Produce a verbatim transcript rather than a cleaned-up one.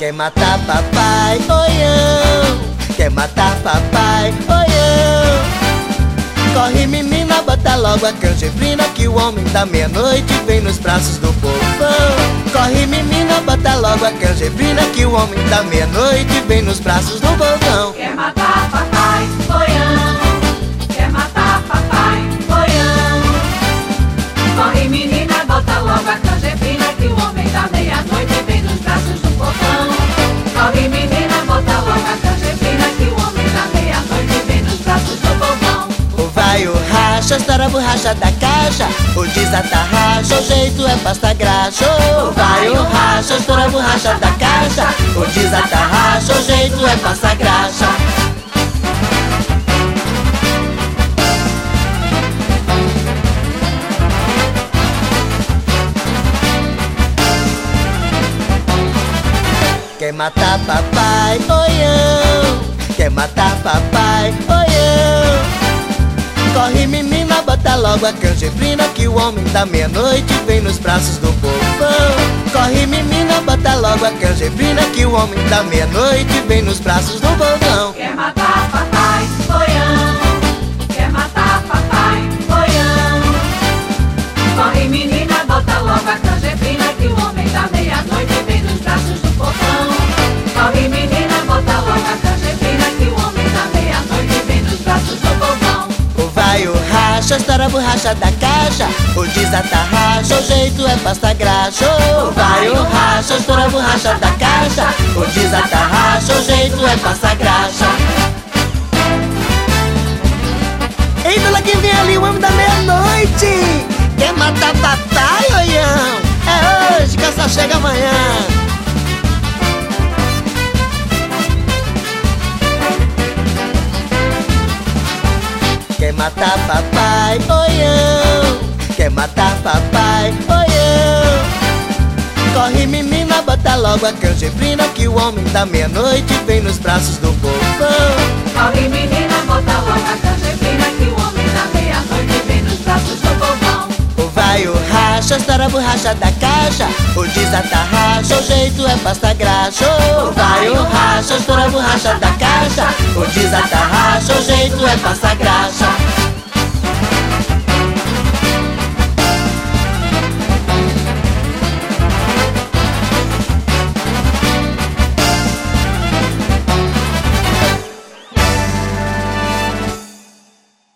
Quer matar papai, oião. Quer matar papai, oião. Corre menina, bota logo a canjibrina, que o homem da meia-noite vem nos braços do povão. Corre menina, bota logo a canjibrina, que o homem da meia-noite vem nos braços do povão. Quer matar papai, oião. Quer matar papai, oião. Corre menina, bota logo a canjibrina, que o homem da meia-noite vem nos braços do povão. Corre menina, bota logo a canjibrina, que o homem da meia-noite vem nos braços do povão. O vai, o racha, estoura a borracha da caixa. O desatarracha, o jeito é pasta graxa. O vai, o racha, estoura a borracha da caixa. O desatarracha, o jeito é pasta graxa. Quer matar papai, oião. Quer matar papai, oião. Corre menina, bota logo a canjibrina, que o homem da meia-noite vem nos braços do povão. Corre menina, bota logo a canjibrina, que o homem da meia-noite vem nos braços do povão. Quer matar papai, oião. Quer matar papai, oião. Corre menina, bota logo a canjibrina, que o homem da meia-noite vem nos braços do povão. Corre menina, bota logo a canjibrina, que o homem da meia-noite vem nos braços do povão. O vai, o racha, estoura a borracha da caixa. O desatarracha, o jeito é pasta graxa. O vai, o racha, estoura a borracha da caixa. O desatarracha, o jeito é pasta graxa. Ei, dona, quem vem ali, o homem da meia-noite. Quer matar papai, oião? É hoje que essa chega amanhã. Quer matar papai, oião. Quer matar papai, oião. Corre menina, bota logo a canjibrina, que o homem da meia-noite vem nos braços do povão. Corre menina, bota logo a canjibrina, que o homem da meia-noite vem nos braços do povão. O vai, o racha, estoura a borracha da caixa. O desatarracha, o jeito é pasta graxa. O vai, o racha, estoura a borracha da caixa. O desatarracha, o jeito é pasta graxa.